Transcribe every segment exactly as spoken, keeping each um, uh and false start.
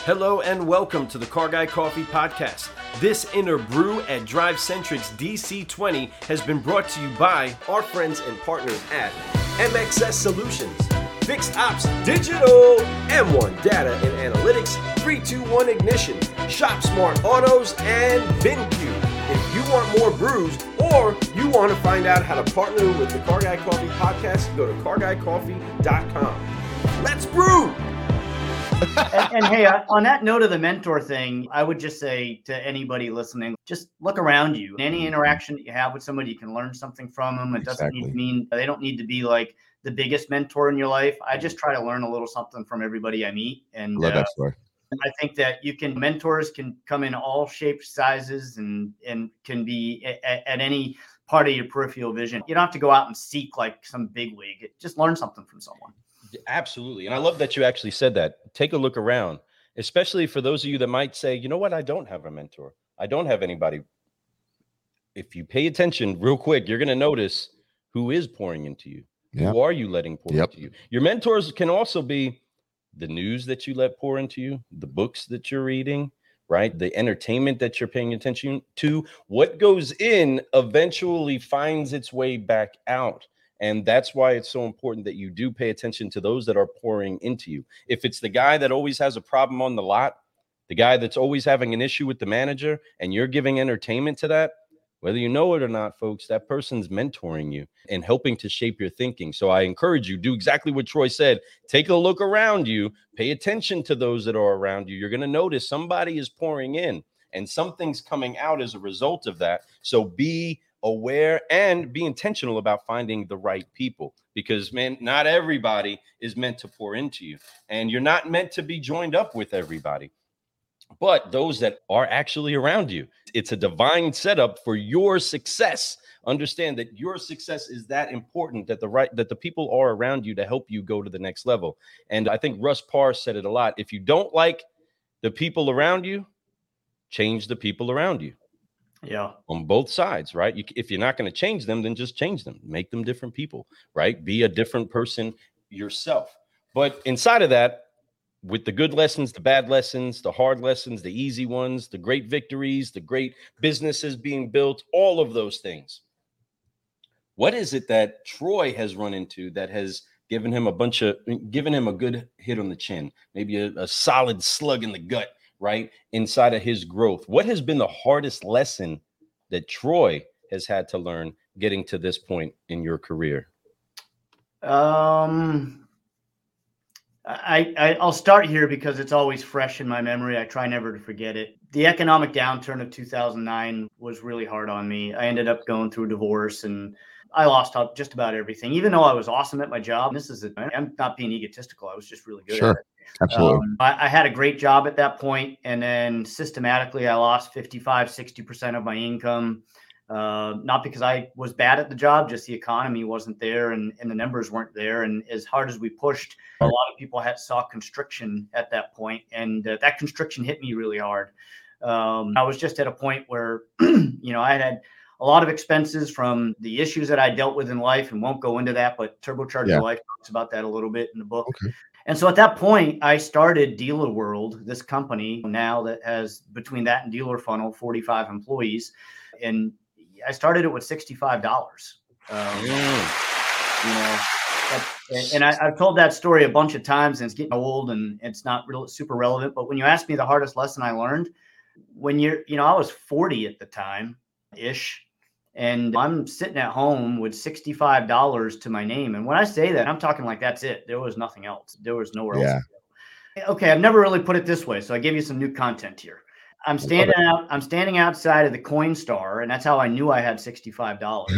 Hello and welcome to the Car Guy Coffee Podcast. This inner brew at DriveCentric's D C twenty has been brought to you by our friends and partners at M X S Solutions, Fixed Ops Digital, M one Data and Analytics, three two one Ignition, Shop Smart Autos, and VinQ. If you want more brews or you want to find out how to partner with the Car Guy Coffee Podcast, go to car guy coffee dot com. Let's brew! and, and hey, on that note of the mentor thing, I would just say to anybody listening, just look around you. Any interaction that you have with somebody, you can learn something from them. It doesn't Exactly. need to mean, they don't need to be like the biggest mentor in your life. I just try to learn a little something from everybody I meet. And Love uh, that story. I think that you can, mentors can come in all shapes, sizes, and, and can be at, at any part of your peripheral vision. You don't have to go out and seek like some big league. Just learn something from someone. Absolutely. And I love that you actually said that. Take a look around, especially for those of you that might say, you know what, I don't have a mentor. I don't have anybody. If you pay attention real quick, you're going to notice who is pouring into you. Yeah. Who are you letting pour Yep. into you? Your mentors can also be the news that you let pour into you, the books that you're reading, right? The entertainment that you're paying attention to. What goes in eventually finds its way back out. And that's why it's so important that you do pay attention to those that are pouring into you. If it's the guy that always has a problem on the lot, the guy that's always having an issue with the manager, and you're giving entertainment to that, whether you know it or not, folks, that person's mentoring you and helping to shape your thinking. So I encourage you, do exactly what Troy said. Take a look around you. Pay attention to those that are around you. You're going to notice somebody is pouring in and something's coming out as a result of that. So be aware and be intentional about finding the right people, because man, not everybody is meant to pour into you, and you're not meant to be joined up with everybody, but those that are actually around you. It's a divine setup for your success. Understand that your success is that important, that the right that the people are around you to help you go to the next level. And I think Russ Parr said it a lot. If you don't like the people around you, change the people around you. Yeah. On both sides, right? You, if you're not going to change them, then just change them. Make them different people, right? Be a different person yourself. But inside of that, with the good lessons, the bad lessons, the hard lessons, the easy ones, the great victories, the great businesses being built, all of those things. What is it that Troy has run into that has given him a bunch of, given him a good hit on the chin, maybe a, a solid slug in the gut, right, inside of his growth? What has been the hardest lesson that Troy has had to learn getting to this point in your career? Um, I, I I'll start here because it's always fresh in my memory. I try never to forget it. The economic downturn of two thousand nine was really hard on me. I ended up going through a divorce and I lost just about everything, even though I was awesome at my job. This is, a, I'm not being egotistical. I was just really good Sure. at it. Absolutely. Um, I, I had a great job at that point, and then systematically I lost fifty-five, sixty percent of my income. Uh, not because I was bad at the job, just the economy wasn't there and, and the numbers weren't there. And as hard as we pushed, a lot of people had saw constriction at that point, and uh, that constriction hit me really hard. Um, I was just at a point where, you know, I had a lot of expenses from the issues that I dealt with in life, and won't go into that, but Turbocharged Yeah. Your Life talks about that a little bit in the book. Okay. And so at that point, I started Dealer World, this company now that has, between that and Dealer Funnel, forty-five employees. And I started it with sixty-five dollars. Um, Mm. you know, that- and I, I've told that story a bunch of times, and it's getting old and it's not real super relevant. But when you ask me the hardest lesson I learned, when you're, you know, I was forty at the time ish, and I'm sitting at home with sixty-five dollars to my name. And when I say that, I'm talking like that's it. There was nothing else. There was nowhere Yeah. else to go. Okay, I've never really put it this way, so I give you some new content here. I'm standing out. I'm standing outside of the Coinstar, and that's how I knew I had sixty-five dollars.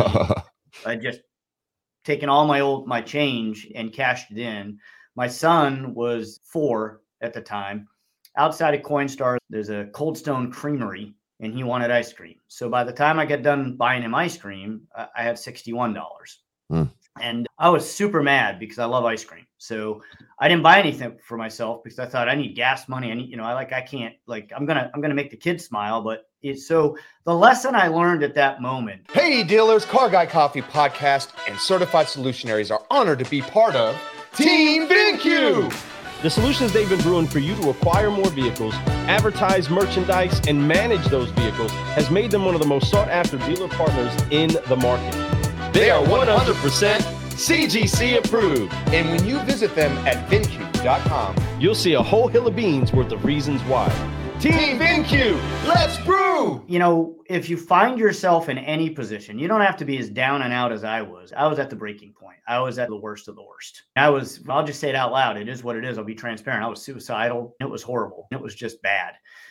I just taken all my old my change and cashed it in. My son was four at the time. Outside of Coinstar, there's a Cold Stone Creamery, and he wanted ice cream. So by the time I got done buying him ice cream, I, I had sixty-one dollars. Mm. And I was super mad because I love ice cream. So I didn't buy anything for myself because I thought I need gas money. I need, you know, I like, I can't, like, I'm going to, I'm going to make the kids smile. But it's so the lesson I learned at that moment. Hey dealers, Car Guy Coffee Podcast and Certified Solutionaries are honored to be part of Team VinQ. The solutions they've been brewing for you to acquire more vehicles, advertise merchandise, and manage those vehicles has made them one of the most sought-after dealer partners in the market. They are one hundred percent C G C approved. And when you visit them at VinQ dot com, You'll see a whole hill of beans worth of reasons why. Team VinQ, let's brew! You know, if you find yourself in any position, you don't have to be as down and out as I was. I was at the breaking point. I was at the worst of the worst. I was, I'll just say it out loud. It is what it is. I'll be transparent. I was suicidal. It was horrible. It was just bad.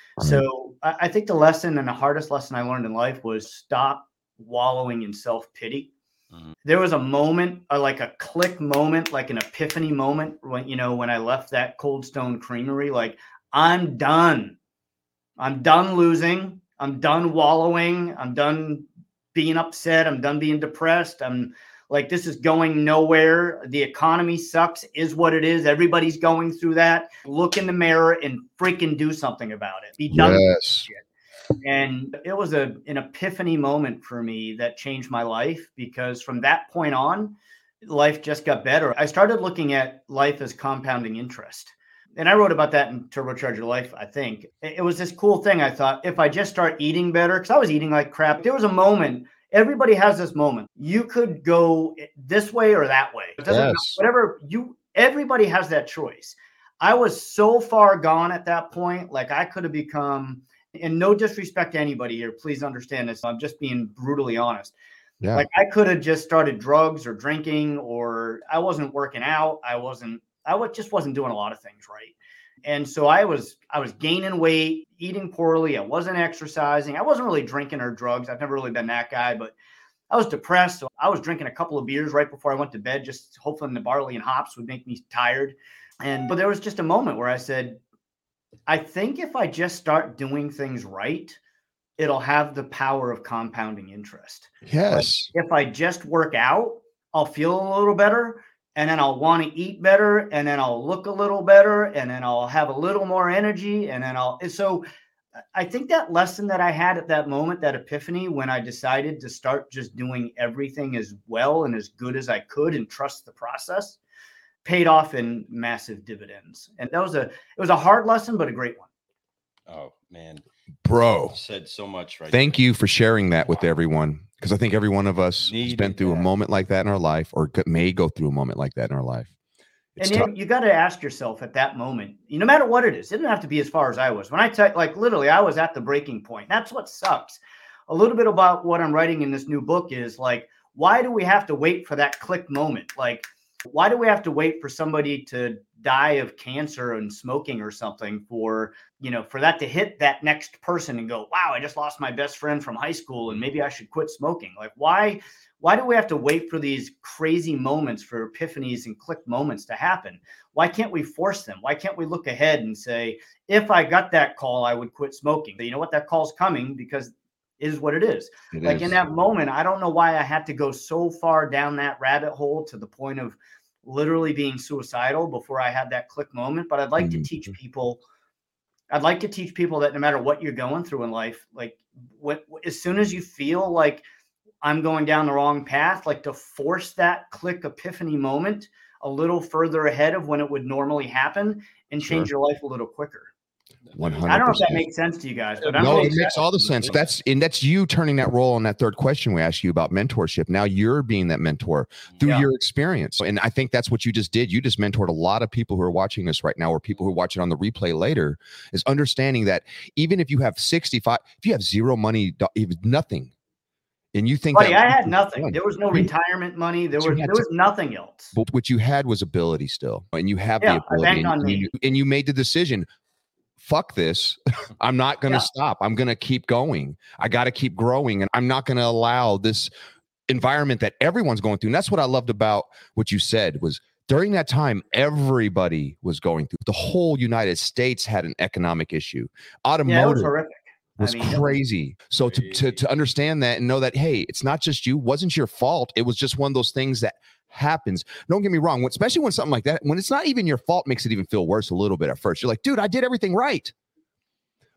So I, I think the lesson and the hardest lesson I learned in life was stop wallowing in self-pity. Mm-hmm. There was a moment, uh, like a click moment, like an epiphany moment when, you know, when I left that Cold Stone Creamery, like, I'm done. I'm done losing. I'm done wallowing. I'm done being upset. I'm done being depressed. I'm like, this is going nowhere. The economy sucks, is what it is. Everybody's going through that. Look in the mirror and freaking do something about it. Be done Yes. with this shit. And it was a an epiphany moment for me that changed my life, because from that point on, life just got better. I started looking at life as compounding interest. And I wrote about that in Turbocharge Your Life, I think. It was this cool thing. I thought, if I just start eating better, because I was eating like crap. There was a moment, everybody has this moment. You could go this way or that way. It doesn't Yes. matter, whatever you, everybody has that choice. I was so far gone at that point. Like, I could have become, and no disrespect to anybody here, please understand this. I'm just being brutally honest. Yeah. Like, I could have just started drugs or drinking, or I wasn't working out. I wasn't, I was, just wasn't doing a lot of things right. And so I was, I was gaining weight, eating poorly. I wasn't exercising. I wasn't really drinking or drugs. I've never really been that guy, but I was depressed. So I was drinking a couple of beers right before I went to bed, just hoping the barley and hops would make me tired. And, but there was just a moment where I said, I think if I just start doing things right, it'll have the power of compounding interest. Yes. Like, if I just work out, I'll feel a little better. And then I'll want to eat better, and then I'll look a little better, and then I'll have a little more energy. And then I'll, and so I think that lesson that I had at that moment, that epiphany, when I decided to start just doing everything as well and as good as I could and trust the process, paid off in massive dividends. And that was a, it was a hard lesson, but a great one. Oh man, Bro, you said so much right thank there. you for sharing that with everyone. Because I think every one of us has Needed been through that. a moment like that in our life, or g- may go through a moment like that in our life. It's And tough. you, you got to ask yourself at that moment, you, no matter what it is, it didn't have to be as far as I was. When I tell, like, literally, I was at the breaking point. That's what sucks. A little bit about what I'm writing in this new book is like, why do we have to wait for that click moment? Like, why do we have to wait for somebody to die of cancer and smoking or something for, you know, for that to hit that next person and go, wow, I just lost my best friend from high school and maybe I should quit smoking. Like, why, why do we have to wait for these crazy moments, for epiphanies and click moments to happen? Why can't we force them? Why can't we look ahead and say, if I got that call, I would quit smoking? But you know what? That call's coming, because it is what it is. It Like is. in that moment, I don't know why I had to go so far down that rabbit hole to the point of literally being suicidal before I had that click moment. But I'd like Mhm. to teach people, I'd like to teach people that no matter what you're going through in life, like what, as soon as you feel like I'm going down the wrong path, like to force that click epiphany moment a little further ahead of when it would normally happen and change Sure. your life a little quicker. one hundred percent. I don't know if that makes sense to you guys, but I'm No, really it makes all the sense. That's and that's you turning that role on that third question we asked you about mentorship. Now you're being that mentor through Yeah. your experience. And I think that's what you just did. You just mentored a lot of people who are watching this right now, or people who watch it on the replay later, is understanding that even if you have sixty-five, if you have zero money, if nothing, and you think Buddy, that I had nothing. There was no You- retirement money. There you was had there was nothing else. but what you had was ability still, and you have Yeah, the I ability, banked and, on and me. you, and you made the decision. Fuck this. I'm not going to Yeah. stop. I'm going to keep going. I got to keep growing, and I'm not going to allow this environment that everyone's going through. And that's what I loved about what you said was during that time, everybody was going through. The whole United States had an economic issue. Yeah, it was Automotive horrific. was I mean, it was- crazy. So to, to to understand that and know that, hey, it's not just you, wasn't your fault. It was just one of those things that happens. Don't get me wrong, when- especially when something like that, when it's not even your fault, makes it even feel worse a little bit at first. You're like, dude, I did everything right.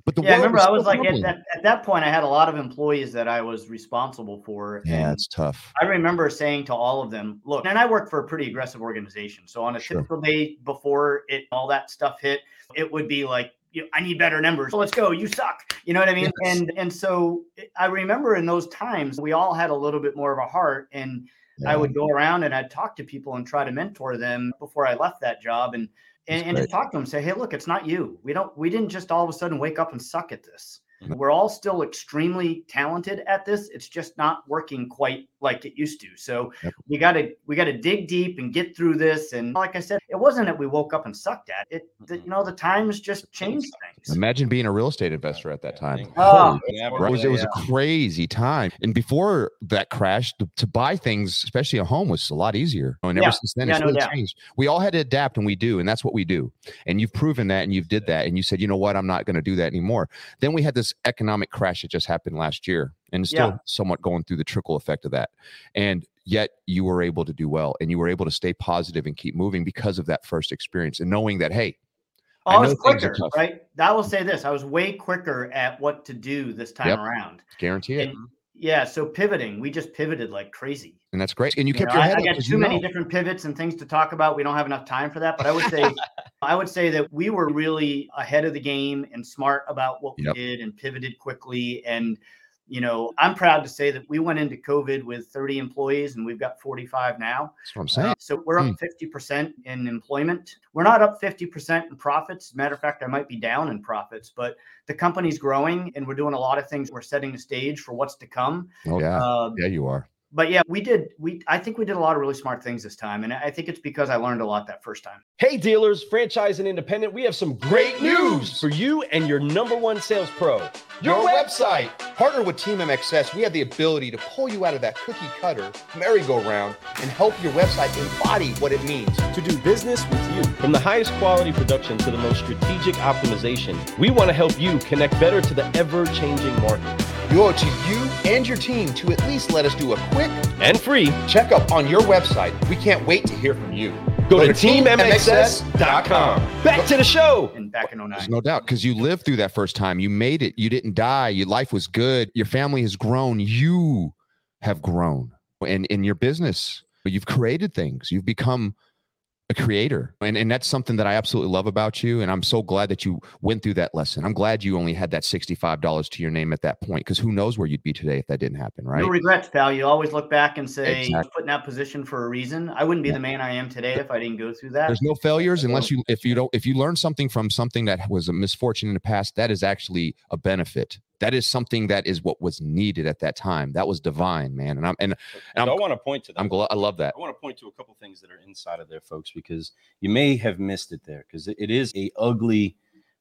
But the Yeah, I world remember is I so was like, at crumbling. that, at that point, I had a lot of employees that I was responsible for. Yeah, And it's tough. I remember saying to all of them, look, and I work for a pretty aggressive organization. So on a Sure. typical day before it, all that stuff hit, it would be like, you know, I need better numbers. So let's go. You suck. You know what I mean? Yes. And, and so I remember in those times, we all had a little bit more of a heart, and Yeah. I would go around and I'd talk to people and try to mentor them before I left that job. And, and, and to talk to them, say, hey, look, it's not you. We don't, we didn't just all of a sudden wake up and suck at this. Mhm. We're all still extremely talented at this. It's just not working quite like it used to. So Yep. we got to we got to dig deep and get through this. And like I said, it wasn't that we woke up and sucked at it. The, you know, the times just changed things. Imagine being a real estate investor at that time. Oh, Never. It was, it was yeah. a crazy time. And before that crash, to, to buy things, especially a home, was a lot easier. And ever Yeah. since then, Yeah, it's no really doubt. changed. We all had to adapt, and we do. And that's what we do. And you've proven that, and you've did that. And you said, you know what, I'm not going to do that anymore. Then we had this economic crash that just happened last year, and it's still Yeah. somewhat going through the trickle effect of that. And yet you were able to do well, and you were able to stay positive and keep moving because of that first experience and knowing that, hey, Oh, I I was know things are quicker, tough. right? I will say this. I was way quicker at what to do this time Yep. around. guarantee it. And yeah, so pivoting, we just pivoted like crazy. And that's great. And you You kept know, your I, head I up. got 'cause too you many know. different pivots and things to talk about. We don't have enough time for that. But I would say, I would say that we were really ahead of the game and smart about what we Yep. did and pivoted quickly. And you know, I'm proud to say that we went into COVID with thirty employees, and we've got forty-five now. That's what I'm saying. Uh, so we're Hmm. up fifty percent in employment. We're not up fifty percent in profits. As a matter of fact, I might be down in profits, but the company's growing and we're doing a lot of things. We're setting the stage for what's to come. Oh, yeah. Uh, Yeah, you are. but yeah, we did. We I think we did a lot of really smart things this time, and I think it's because I learned a lot that first time. Hey dealers, franchise and independent, we have some great news for you and your number one sales pro. Your website. Partner with Team M X S, we have the ability to pull you out of that cookie cutter merry-go-round and help your website embody what it means. To do business with you. From the highest quality production to the most strategic optimization, we want to help you connect better to the ever-changing market. You owe it to you and your team to at least let us do a quick And free, checkup on your website. We can't wait to hear from you. go to team m x s dot com. Back to the show. And back in oh nine. There's no doubt, because you lived through that first time. You made it. You didn't die. Your life was good. Your family has grown. You have grown. And in your business, you've created things. You've become a creator. And, and that's something that I absolutely love about you. And I'm so glad that you went through that lesson. I'm glad you only had that sixty-five dollars to your name at that point, because who knows where you'd be today if that didn't happen, right? No regrets, pal. You always look back and say, I was Exactly. put in that position for a reason. I wouldn't be the man I am today if I didn't go through that. There's no failures unless you, if you don't, if you learn something from something that was a misfortune in the past, that is actually a benefit. That is something that is what was needed at that time. That was divine, man. And I'm, and, and So I'm, I want to point to that. I'm glad, I love that. I want to point to a couple things that are inside of there, folks, because you may have missed it there, because it is a ugly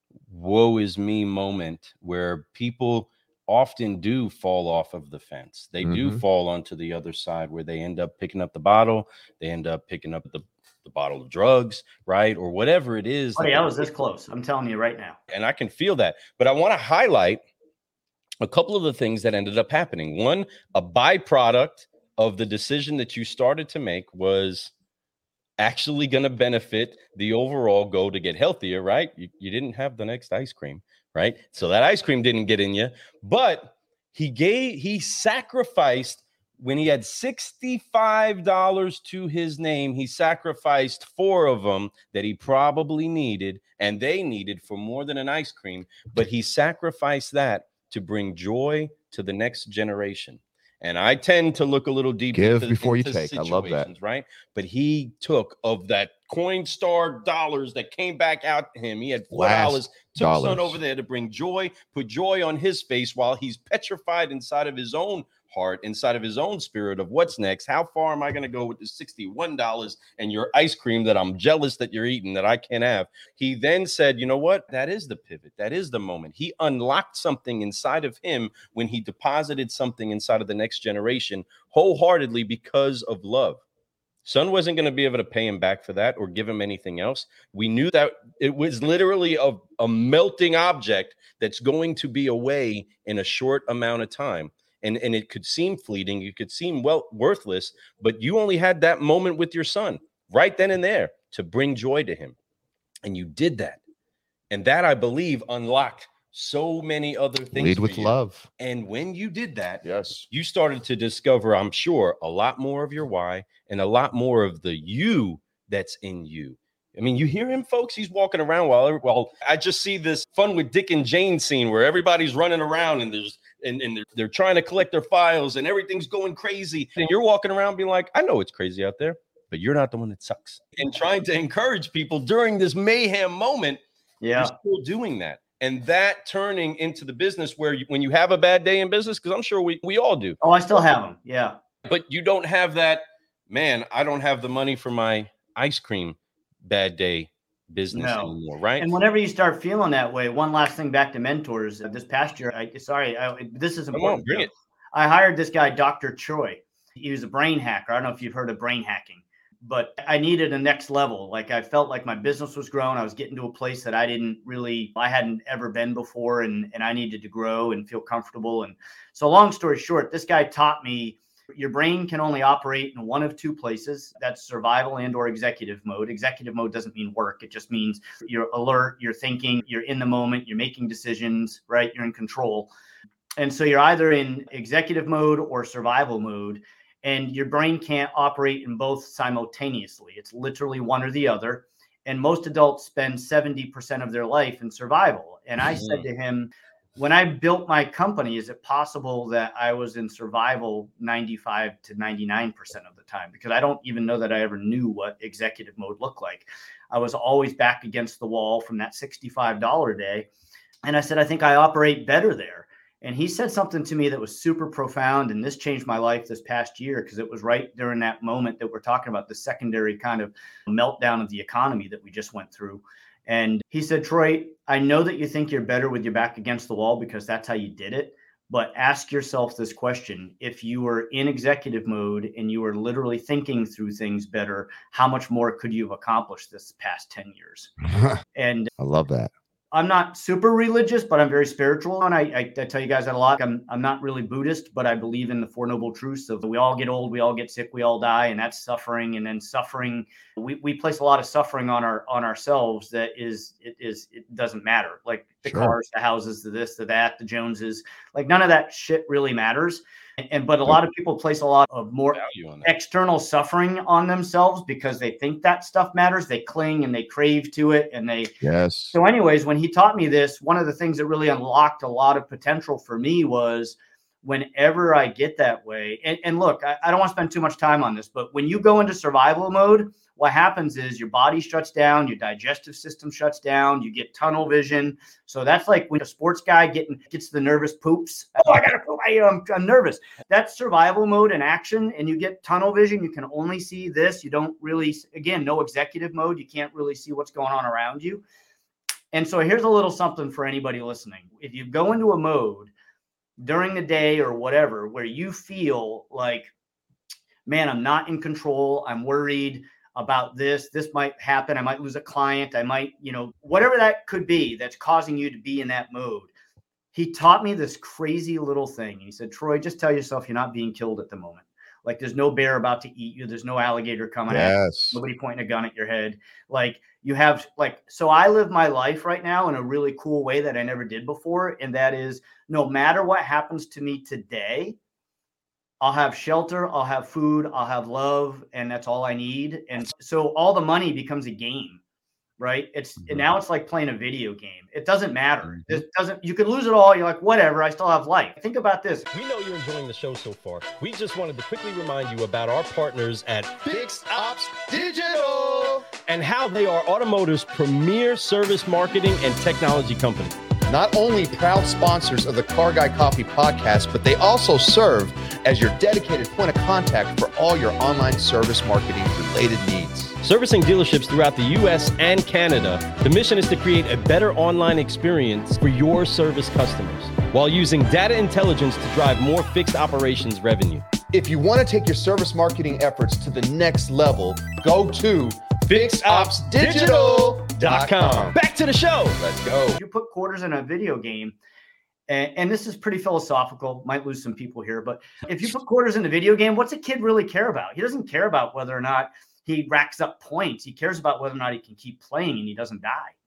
woe is me moment where people often do fall off of the fence. They do Mhm. fall onto the other side where they end up picking up the bottle. They end up picking up the, the bottle of drugs, right? Or whatever it is. Oh, that yeah, I they- was this close. I'm telling you right now. and I can feel that. But I want to highlight a couple of the things that ended up happening. One, a byproduct of the decision that you started to make was actually going to benefit the overall goal to get healthier, right? You, you didn't have the next ice cream, right? So that ice cream didn't get in you, but he gave, he sacrificed when he had sixty-five dollars to his name, he sacrificed four of them that he probably needed, and they needed for more than an ice cream, but he sacrificed that to bring joy to the next generation. And I tend to look a little deeper. Give into, before you into take. I love that. situations, right? But he took of that Coinstar dollars that came back out to him. He had four dollars, took dollars. son over there to bring joy, put joy on his face while he's petrified inside of his own heart, inside of his own spirit of what's next. How far am I going to go with the sixty-one dollars and your ice cream that I'm jealous that you're eating that I can't have? He then said, you know what? That is the pivot. That is the moment. He unlocked something inside of him when he deposited something inside of the next generation wholeheartedly because of love. Son wasn't going to be able to pay him back for that or give him anything else. We knew that it was literally a, a melting object that's going to be away in a short amount of time. And, and it could seem fleeting. It could seem well worthless, but you only had that moment with your son right then and there to bring joy to him. And you did that. And that, I believe, unlocked so many other things. Lead for with you. love. And when you did that, Yes, you started to discover, I'm sure, a lot more of your why and a lot more of the you that's in you. I mean, you hear him, folks. He's walking around while, while I just see this Fun with Dick and Jane scene where everybody's running around and there's and, and they're, they're trying to collect their files and everything's going crazy. And you're walking around being like, I know it's crazy out there, but you're not the one that sucks. And trying to encourage people during this mayhem moment. Yeah. You're still doing that. And that turning into the business where you, when you have a bad day in business, because I'm sure we, we all do. Oh, I still have them. Yeah. But you don't have that, man, I don't have the money for my ice cream bad day business No. anymore, right? And whenever you start feeling that way, one last thing back to mentors. Uh, this past year, I, sorry, I, this is Come important. on, bring it. I hired this guy, Doctor Troy. He was a brain hacker. I don't know if you've heard of brain hacking, but I needed a next level. Like I felt like my business was growing. I was getting to a place that I didn't really, I hadn't ever been before, and, and I needed to grow and feel comfortable. And so long story short, this guy taught me your brain can only operate in one of two places. That's survival and or executive mode. Executive mode doesn't mean work. It just means you're alert, you're thinking, you're in the moment, you're making decisions, right? You're in control. And so you're either in executive mode or survival mode, and your brain can't operate in both simultaneously. It's literally one or the other. And most adults spend seventy percent of their life in survival. And I said to him, when I built my company, is it possible that I was in survival ninety-five to ninety-nine percent of the time? Because I don't even know that I ever knew what executive mode looked like. I was always back against the wall from that sixty-five dollars day. And I said, I think I operate better there. And he said something to me that was super profound. And this changed my life this past year, because it was right during that moment that we're talking about, the secondary kind of meltdown of the economy that we just went through. And he said, Troy, I know that you think you're better with your back against the wall because that's how you did it. But ask yourself this question. If you were in executive mode and you were literally thinking through things better, how much more could you have accomplished this past ten years? And I love that. I'm not super religious, but I'm very spiritual. And I, I, I tell you guys that a lot. I'm, I'm not really Buddhist, but I believe in the Four Noble Truths of we all get old, we all get sick, we all die. And that's suffering. And then suffering, we, we place a lot of suffering on our, on ourselves. That is, it is, it doesn't matter. Like the Sure. cars, the houses, the this, the that, the Joneses, like none of that shit really matters. And, but a lot of people place a lot of more Value on that. external suffering on themselves because they think that stuff matters. They cling and they crave to it. And they, Yes. so anyways, when he taught me this, one of the things that really unlocked a lot of potential for me was whenever I get that way, and, and look, I, I don't want to spend too much time on this, but when you go into survival mode, what happens is your body shuts down, your digestive system shuts down, you get tunnel vision. So that's like when a sports guy getting gets the nervous poops. Oh, I gotta poop. I, I'm, I'm nervous. That's survival mode in action, and you get tunnel vision. You can only see this. You don't really, again, no executive mode. You can't really see what's going on around you. And so here's a little something for anybody listening. If you go into a mode during the day or whatever, where you feel like, man, I'm not in control, I'm worried about this, this might happen, I might lose a client, I might, you know, whatever that could be that's causing you to be in that mode. He taught me this crazy little thing. He said, Troy, just tell yourself you're not being killed at the moment. Like there's no bear about to eat you. There's no alligator coming at you. Yes. Nobody pointing a gun at your head. Like you have like, so I live my life right now in a really cool way that I never did before. And that is no matter what happens to me today, I'll have shelter, I'll have food, I'll have love, and that's all I need. And so all the money becomes a game, right? It's Mhm. and now it's like playing a video game. It doesn't matter. Mhm. It doesn't, you could lose it all. You're like, whatever, I still have life. Think about this. We know you're enjoying the show so far. We just wanted to quickly remind you about our partners at Fixed Ops Digital. and how they are automotive's premier service marketing and technology company. Not only proud sponsors of the Car Guy Coffee podcast, but they also serve as your dedicated point of contact for all your online service marketing related needs. Servicing dealerships throughout the U S and Canada, the mission is to create a better online experience for your service customers while using data intelligence to drive more fixed operations revenue. If you want to take your service marketing efforts to the next level, go to fixed ops digital dot com. Back to the show. Let's go. If you put quarters in a video game, and, and this is pretty philosophical, might lose some people here, but if you put quarters in a video game, what's a kid really care about? He doesn't care about whether or not he racks up points. He cares about whether or not he can keep playing and he doesn't die.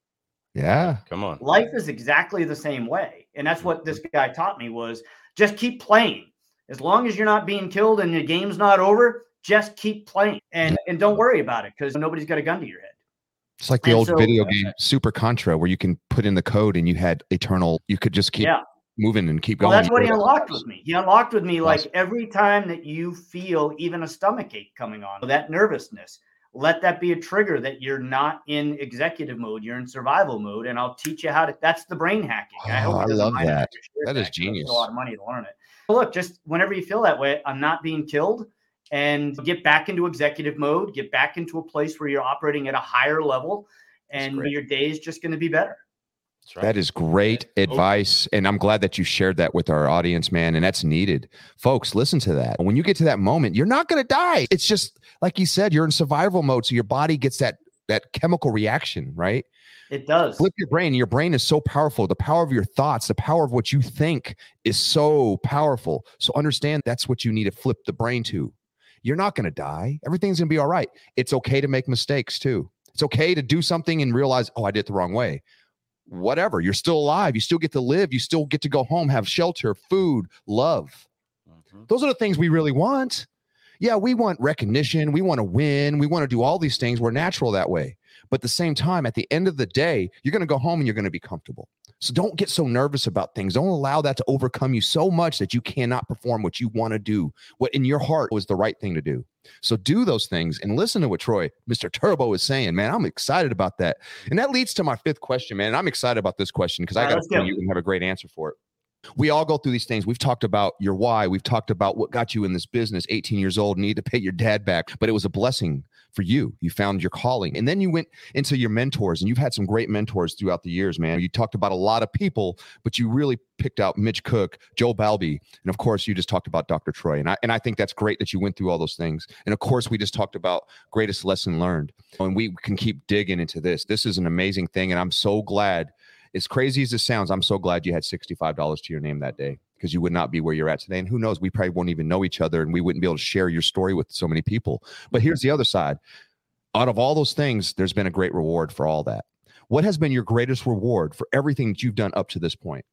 Yeah. Come on. Life is exactly the same way. And that's what this guy taught me was just keep playing. As long as you're not being killed and the game's not over, just keep playing and, and don't worry about it because nobody's got a gun to your head. It's like the And old so- video game Super Contra where you can put in the code and you had eternal, you could just keep Yeah. moving and keep Well, going. that's what he You- unlocked with me. He unlocked with me like Awesome. every time that you feel even a stomach ache coming on, that nervousness, let that be a trigger that you're not in executive mode, you're in survival mode, and I'll teach you how to. That's the brain hacking. Oh, hope he I doesn't love mind that. I shared That is because it genius. costs a lot of money to learn it. But look, just whenever you feel that way, I'm not being killed, and get back into executive mode, get back into a place where you're operating at a higher level, and great. your day is just going to be better. That's right. That is great advice. And I'm glad that you shared that with our audience, man. And that's needed. Folks, listen to that. When you get to that moment, you're not going to die. It's just like you said, you're in survival mode. So your body gets that that chemical reaction, right? It does. Flip your brain. Your brain is so powerful. The power of your thoughts, the power of what you think is so powerful. So understand that's what you need to flip the brain to. You're not going to die. Everything's going to be all right. It's okay to make mistakes too. It's okay to do something and realize, oh, I did it the wrong way. Whatever. You're still alive. You still get to live. You still get to go home, have shelter, food, love. Mhm. Those are the things we really want. Yeah, we want recognition. We want to win. We want to do all these things. We're natural that way. But at the same time, at the end of the day, you're going to go home and you're going to be comfortable. So don't get so nervous about things. Don't allow that to overcome you so much that you cannot perform what you want to do, what in your heart was the right thing to do. So do those things and listen to what Troy, Mister Turbo, is saying, man. I'm excited about that. And that leads to my fifth question, man. And I'm excited about this question because I All right, got let's to go. you and have a great answer for it. We all go through these things. We've talked about your why. We've talked about what got you in this business, eighteen years old, need to pay your dad back. But it was a blessing for you. You found your calling. And then you went into your mentors, and you've had some great mentors throughout the years, man. You talked about a lot of people, but you really picked out Mitch Cook, Joe Balby, and of course, you just talked about Doctor Troy. And I, and I think that's great that you went through all those things. And of course, we just talked about greatest lesson learned. And we can keep digging into this. This is an amazing thing. And I'm so glad, as crazy as this sounds, I'm so glad you had sixty-five dollars to your name that day, because you would not be where you're at today. And who knows, we probably won't even know each other and we wouldn't be able to share your story with so many people. But here's the other side. Out of all those things, there's been a great reward for all that. What has been your greatest reward for everything that you've done up to this point?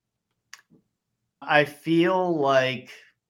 I feel like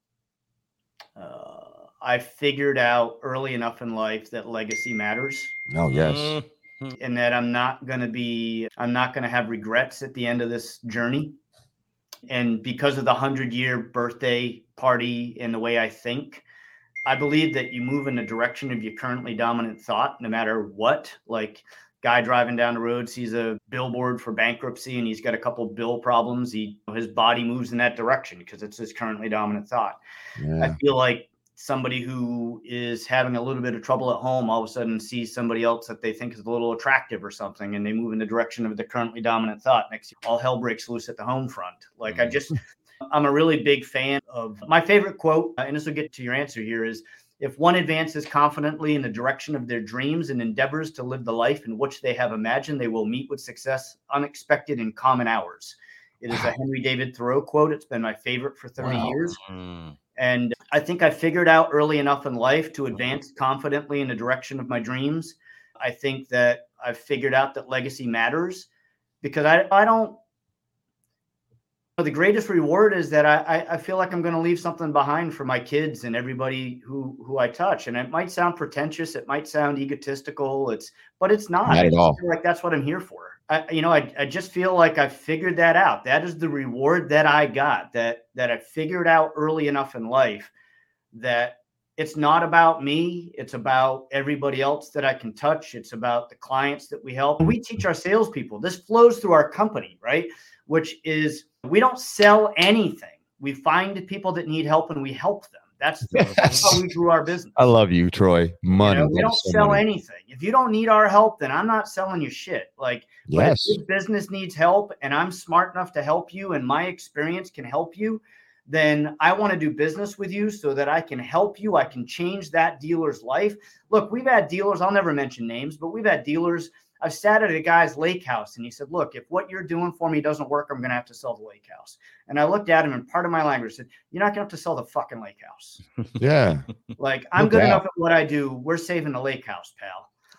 uh, I figured out early enough in life that legacy matters, Oh, yes. Mhm. and that I'm not going to be, I'm not going to have regrets at the end of this journey. And because of the hundred year birthday party and the way I think, I believe that you move in the direction of your currently dominant thought, no matter what. Like, guy driving down the road sees a billboard for bankruptcy and he's got a couple bill problems. He, his body moves in that direction because it's his currently dominant thought. Yeah. I feel like somebody who is having a little bit of trouble at home all of a sudden sees somebody else that they think is a little attractive or something, and they move in the direction of the currently dominant thought. Next, all hell breaks loose at the home front. Like, I just, I'm a really big fan of my favorite quote, and this will get to your answer here, is if one advances confidently in the direction of their dreams and endeavors to live the life in which they have imagined, they will meet with success unexpected in common hours. It is a Henry David Thoreau quote. It's been my favorite for thirty Wow. years. Mm. And I think I figured out early enough in life to advance confidently in the direction of my dreams. I think that I've figured out that legacy matters because I, I don't, the greatest reward is that I, I feel like I'm going to leave something behind for my kids and everybody who, who I touch. And it might sound pretentious. It might sound egotistical. It's, but it's not. Not I at just all. feel like that's what I'm here for. I, you know, I, I just feel like I figured that out. That is the reward that I got, that, that I figured out early enough in life that it's not about me. It's about everybody else that I can touch. It's about the clients that we help. We teach our salespeople. This flows through our company, right? Which is, we don't sell anything. We find people that need help and we help them. That's, Yes. that's how we grew our business. I love you, Troy. Money. You know, we don't so sell money. anything. If you don't need our help, then I'm not selling you shit. Like, but Yes. if this business needs help and I'm smart enough to help you and my experience can help you, then I want to do business with you so that I can help you. I can change that dealer's life. Look, we've had dealers, I'll never mention names, but we've had dealers. I've sat at a guy's lake house and he said, look, if what you're doing for me doesn't work, I'm going to have to sell the lake house. And I looked at him and part of my language said, you're not going to have to sell the fucking lake house. Yeah. Like, I'm No good doubt. enough at what I do. We're saving the lake house, pal.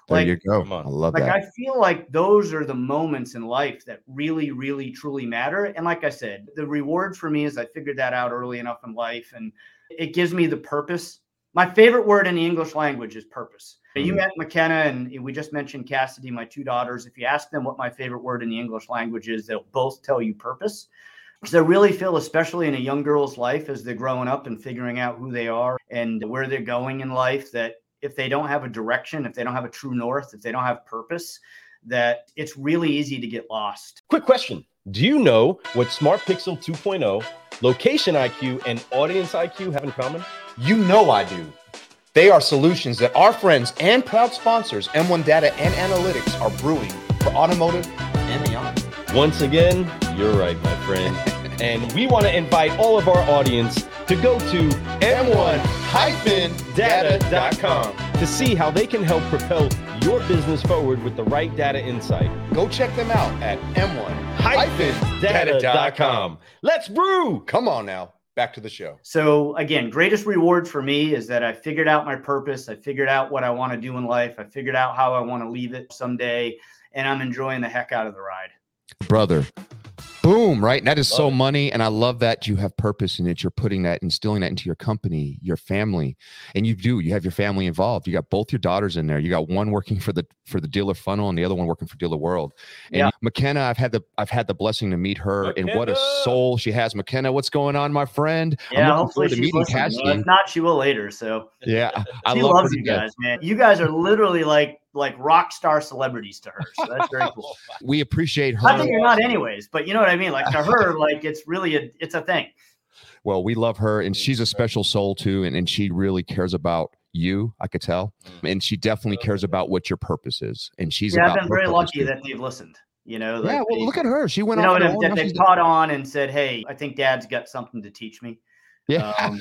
There Like, you go. Come on. I love like that. I feel like those are the moments in life that really, really, truly matter. And like I said, the reward for me is I figured that out early enough in life, and it gives me the purpose. My favorite word in the English language is purpose. You Mhm. met McKenna, and we just mentioned Cassidy, my two daughters. If you ask them what my favorite word in the English language is, they'll both tell you purpose. Because I really feel, especially in a young girl's life, as they're growing up and figuring out who they are and where they're going in life, that if they don't have a direction, if they don't have a true north, if they don't have purpose, that it's really easy to get lost. Quick question. Do you know what Smart Pixel two point oh, Location I Q, and Audience I Q have in common? You know I do. They are solutions that our friends and proud sponsors, M one Data and Analytics, are brewing for automotive and beyond. Once again, you're right, my friend. And we want to invite all of our audience to go to m one data dot com to see how they can help propel your business forward with the right data insight. Go check them out at m one data dot com. Let's brew! Come on now, back to the show. So again, greatest reward for me is that I figured out my purpose. I figured out what I want to do in life. I figured out how I want to leave it someday, and I'm enjoying the heck out of the ride. Brother. Boom, right? And that is Love so it. money. And I love that you have purpose in it. You're putting that, instilling that into your company, your family. And you do, you have your family involved. You got both your daughters in there. You got one working for the for the Dealer Funnel and the other one working for Dealer World. And Yeah. McKenna, I've had the I've had the blessing to meet her, and what a McKenna! soul she has. McKenna, what's going on, my friend? I'm Yeah, looking hopefully forward to she's meeting listening. Cassidy. Well, if not, she will later. So Yeah, I she love loves her you to death. guys, man. You guys are literally like like rock star celebrities to her. So that's very cool. We appreciate her. Not that you're not anyways, but you know what I mean? Like to her, like it's really a it's a thing. Well, we love her, and she's a special soul too, and, and she really cares about you, I could tell. And she definitely cares about what your purpose is. And she's Yeah, about I've been her very purpose, lucky too. that they've listened. You know, Yeah, like well, they- look at her. She went you know off on her that, own. that Now they've she's- caught on and said, "Hey, I think Dad's got something to teach me." Yeah, Um,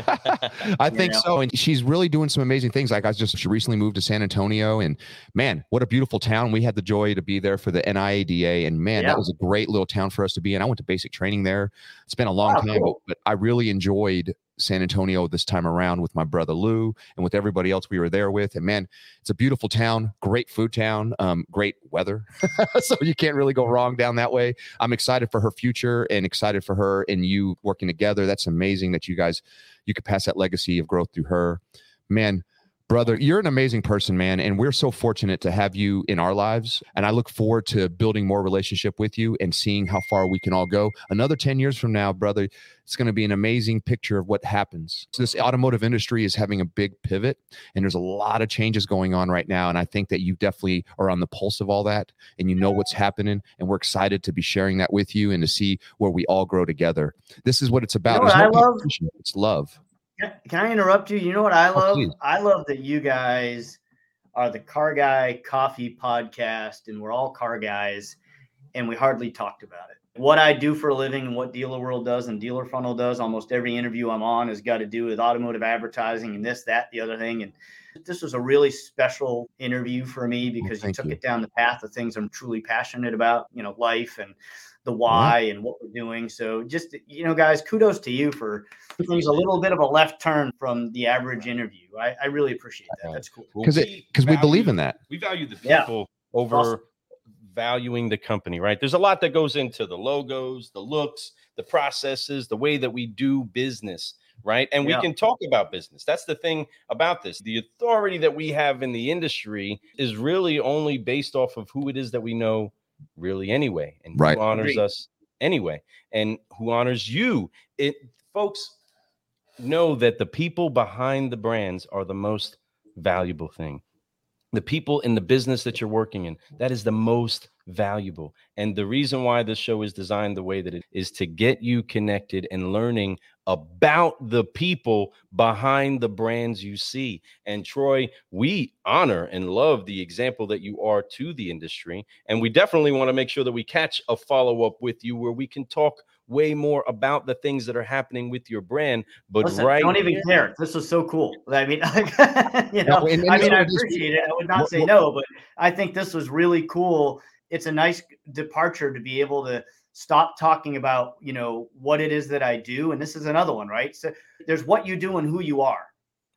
I you think know. so. And she's really doing some amazing things. Like I was just, she recently moved to San Antonio, and man, what a beautiful town. We had the joy to be there for the N I A D A, and man, Yeah. that was a great little town for us to be in. I went to basic training there. It's been a long Oh, time, cool. but, but I really enjoyed San Antonio this time around with my brother Lou and with everybody else we were there with. And man, it's a beautiful town, great food town, um, great weather. So you can't really go wrong down that way. I'm excited for her future and excited for her and you working together. That's amazing that you guys, you could pass that legacy of growth through her. Man, brother, you're an amazing person, man. And we're so fortunate to have you in our lives. And I look forward to building more relationship with you and seeing how far we can all go. Another ten years from now, brother, it's going to be an amazing picture of what happens. So this automotive industry is having a big pivot, and there's a lot of changes going on right now. And I think that you definitely are on the pulse of all that, and you know what's happening. And we're excited to be sharing that with you and to see where we all grow together. This is what it's about. You know There's what no I love? competition. It's love. Can can I interrupt you? You know what I Oh, love? please. I love that you guys are the Car Guy Coffee Podcast, and we're all car guys, and we hardly talked about it. What I do for a living and what Dealer World does and Dealer Funnel does, almost every interview I'm on has got to do with automotive advertising and this, that, the other thing. And this was a really special interview for me because you thank took you. it down the path of things I'm truly passionate about, you know, life and the why and what we're doing. So just, you know, guys, kudos to you for things a little bit of a left turn from the average interview. I, I really appreciate that. That's cool. Well, Because it, we because we believe value- in that. We value the Yeah. people over Awesome. valuing the company, right? There's a lot that goes into the logos, the looks, the processes, the way that we do business, right? And Yeah. we can talk about business. That's the thing about this. The authority that we have in the industry is really only based off of who it is that we know really anyway, and Right. who honors Agreed. us anyway, and who honors you. It, folks, know that the people behind the brands are the most valuable thing. The people in the business that you're working in, that is the most valuable. And the reason why this show is designed the way that it is to get you connected and learning about the people behind the brands you see. And Troy, we honor and love the example that you are to the industry. And we definitely want to make sure that we catch a follow-up with you where we can talk way more about the things that are happening with your brand. But Listen, right don't even here- care. This was so cool. I mean, you No, know, and- and I it's mean, I all just- appreciate it. I would not Well, say well- no, but I think this was really cool. It's a nice departure to be able to stop talking about, you know, what it is that I do. And this is another one, right? So there's what you do and who you are.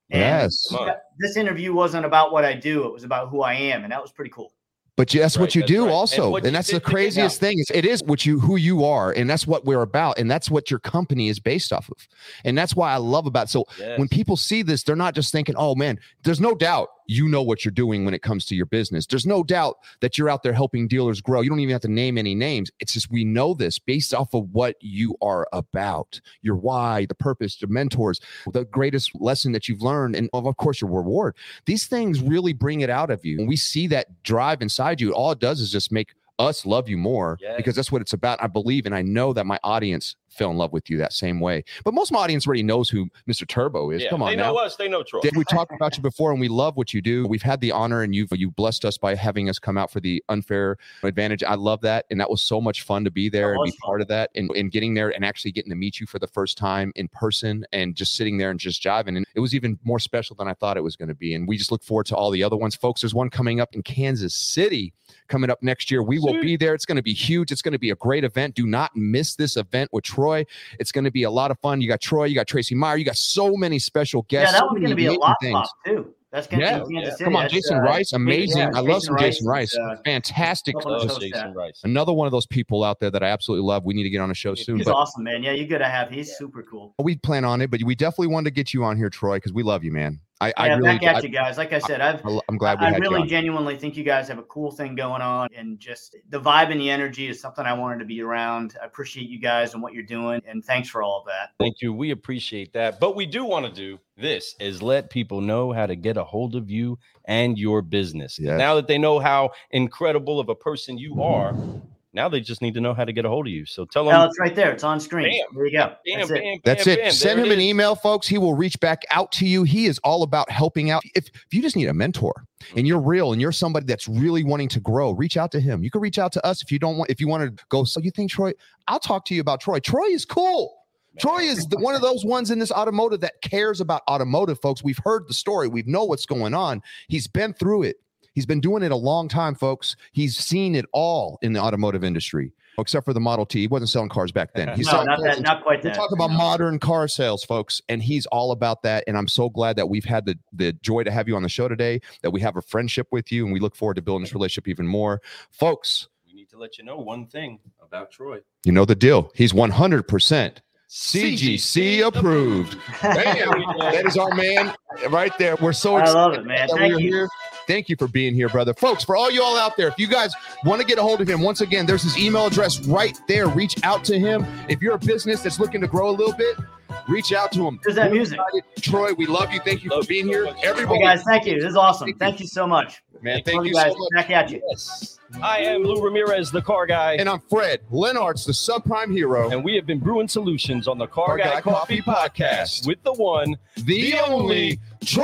And Yes. this interview wasn't about what I do. It was about who I am. And that was pretty cool. But you, that's Right, what you that's do right. also. And what And, you that's did the to get craziest out. thing. Is it is what you, who you are. And that's what we're about. And that's what your company is based off of. And that's why I love about it. So Yes. when people see this, they're not just thinking, oh man, there's no doubt you know what you're doing when it comes to your business. There's no doubt that you're out there helping dealers grow. You don't even have to name any names. It's just, we know this based off of what you are about, your why, the purpose, your mentors, the greatest lesson that you've learned, and of course your reward. These things really bring it out of you. When we see that drive inside you, all it does is just make us love you more, Yes. because that's what it's about. I believe, and I know that my audience fell in love with you that same way. But most of my audience already knows who Mister Turbo is. Yeah, Come on they now. know us. They know Troy. Did we talked about you before, and we love what you do. We've had the honor, and you've you blessed us by having us come out for the Unfair Advantage. I love that, and that was so much fun to be there That and be was fun. part of that, and, and getting there and actually getting to meet you for the first time in person, and just sitting there and just jiving. And it was even more special than I thought it was going to be. And we just look forward to all the other ones, folks. There's one coming up in Kansas City coming up next year. We will Sweet. be there. It's going to be huge. It's going to be a great event. Do not miss this event with Troy. It's going to be a lot of fun. You got Troy, you got Tracy Meyer, you got so many special guests. Yeah, that so one's many going to be a amazing lot things. pop too. That's going to Yeah, be in Kansas yeah. City. Come on, That's, Jason uh, Rice, amazing. yeah, I love Jason some Jason Rice. is, uh, Fantastic. helping Love us host Jason that. Rice. Another one of those people out there that I absolutely love. We need to get on a show soon. He's But awesome, man. Yeah, you got to have. He's super cool. we plan on it, but we definitely wanted to get you on here, Troy, because we love you, man. I, I Yeah, really, back at I, you guys. Like I said, I've I, I'm glad we I had really you on. genuinely think you guys have a cool thing going on, and just the vibe and the energy is something I wanted to be around. I appreciate you guys and what you're doing, and thanks for all of that. Thank you. We appreciate that. But we do want to do this is let people know how to get a hold of you and your business. Yes. Now that they know how incredible of a person you are, now they just need to know how to get a hold of you. So tell them. Well, it's right there. It's on screen. Bam. There you go. Bam, That's bam, it. bam, That's it. bam. Send There him it an is. email, folks. He will reach back out to you. He is all about helping out. If, if you just need a mentor and you're real and you're somebody that's really wanting to grow, reach out to him. You can reach out to us if you don't want, if you want to go, so you think Troy, I'll talk to you about Troy. Troy is cool. Troy is the, one of those ones in this automotive that cares about automotive, folks. We've heard the story. We know what's going on. He's been through it. He's been doing it a long time, folks. He's seen it all in the automotive industry, except for the Model T. He wasn't selling cars back then. He's No, selling not cars that. Not quite We're that. talking about No. modern car sales, folks, and he's all about that. And I'm so glad that we've had the, the joy to have you on the show today, that we have a friendship with you, and we look forward to building this relationship even more. Folks, We need to let you know one thing about Troy. you know the deal. He's one hundred percent C G C approved. Bam. That is our man right there. We're so I excited love it, man. that Thank we're you. here. Thank you for being here, brother. Folks, for all you all out there, if you guys want to get a hold of him, once again, there's his email address right there. Reach out to him. If you're a business that's looking to grow a little bit, reach out to him. There's that We're music. excited. Troy, we love you. Thank you Love for being you so here. much. Everybody, Hey guys, thank you. This is awesome. Thank you. Thank you so much. man, Love thank you guys. so much. Back at you. Yes. I am Lou Ramirez, the car guy. And I'm Fred Lenartz, the subprime hero, And we have been brewing solutions on the Car, Car Guy, Guy Coffee, Coffee Podcast Podcast. with the one, the only Troy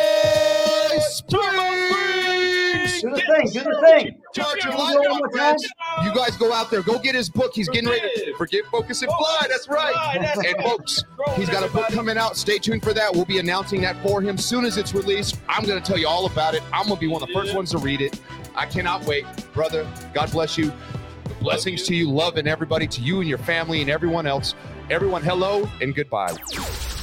Springs. Do the thing. Do the thing. Charge your Can we light go one on, more friends. time? You guys go out there, go get his book. He's getting ready. Forgive. Forgive, Focus, and Fly. That's right. That's And right. folks, he's got a book coming out. Stay tuned for that. We'll be announcing that for him soon as it's released. I'm going to tell you all about it. I'm going to be one of the first ones to read it. I cannot wait. Brother, God bless you. Blessings to you, love, and everybody, to you and your family and everyone else. Everyone, hello and goodbye.